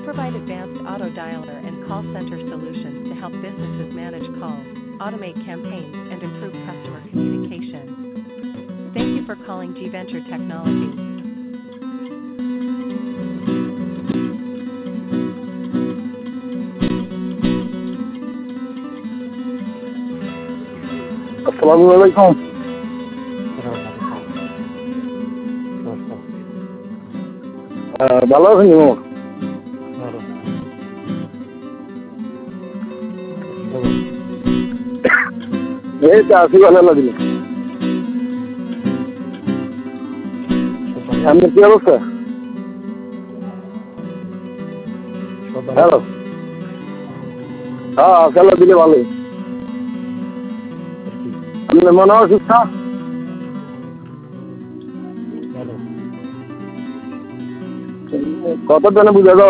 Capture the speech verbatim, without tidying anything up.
provide advanced auto dialer and call center solutions to help businesses manage calls, automate campaigns, and improve customer communication. Thank you for calling G-Venture Technologies. আসসালামু আলাইকুম। ভালো আছেন? এই তো আছি, ভালো লাগলো। আপনার কি অবস্থা? হ্যালো, হ্যাঁ খেলা দিলে ভালোই। আপনার মনে অসুস্থ? কত টানে বুঝা যাও?